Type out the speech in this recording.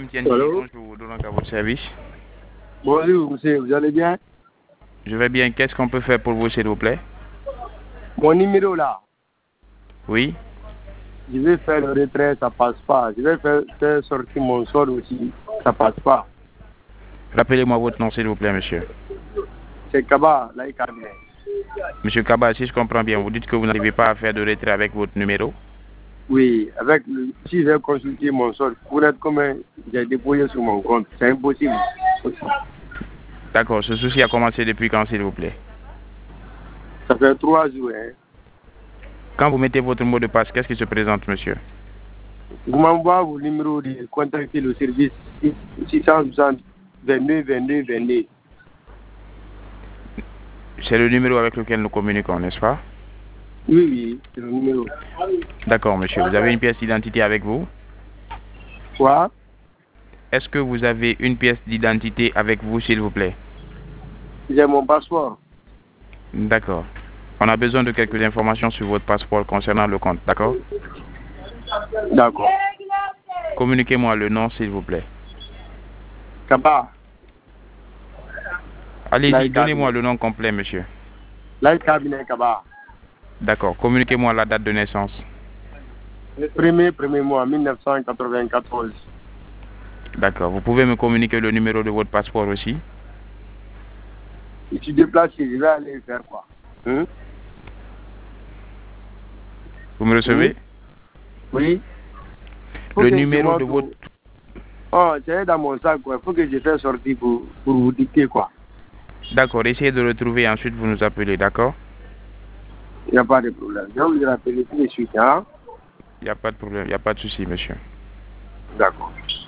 Tiendji, Allô? bonjour, donc à votre service. Bonjour, monsieur, vous allez bien? Je vais bien, qu'est-ce qu'on peut faire pour vous, s'il vous plaît? Mon numéro là, Oui? je vais faire le retrait, ça passe pas. Je vais faire sortir mon sol aussi, ça passe pas. Rappelez-moi votre nom, s'il vous plaît, monsieur. C'est Kaba, là, il cabinet. Monsieur Kaba, si je comprends bien, vous dites que vous n'arrivez pas à faire de retrait avec votre numéro? Oui, si j'ai consulté mon sol, pour être comme j'ai déposé sur mon compte, c'est impossible. D'accord, ce souci a commencé depuis quand, s'il vous plaît? Ça fait 3 jours, hein. Quand vous mettez votre mot de passe, qu'est-ce qui se présente, monsieur? Vous m'envoyez vos numéros de contacter le service 660 22 22 22. C'est le numéro avec lequel nous communiquons, n'est-ce pas? Oui, oui, c'est le numéro. D'accord, monsieur. Vous avez une pièce d'identité avec vous? Quoi? Est-ce que vous avez une pièce d'identité avec vous, s'il vous plaît? J'ai mon passeport. D'accord. On a besoin de quelques informations sur votre passeport concernant le compte, d'accord? D'accord. Communiquez-moi le nom, s'il vous plaît. Kaba. Allez-y, donnez-moi le nom complet, monsieur. Là, cabinet Kaba. D'accord. Communiquez-moi la date de naissance. Premier mois, 1994. D'accord. Vous pouvez me communiquer le numéro de votre passeport aussi? Je suis déplacé, je vais aller faire quoi? Vous me recevez? Oui. Le numéro de votre... Oh, c'est dans mon sac, quoi. Il faut que je fasse sortir pour vous dicter, quoi. D'accord. Essayez de le retrouver et ensuite vous nous appelez, d'accord? Il n'y a pas de problème. Je vais vous rappeler tout de suite, hein? Il n'y a pas de problème. Il n'y a pas de souci, monsieur. D'accord.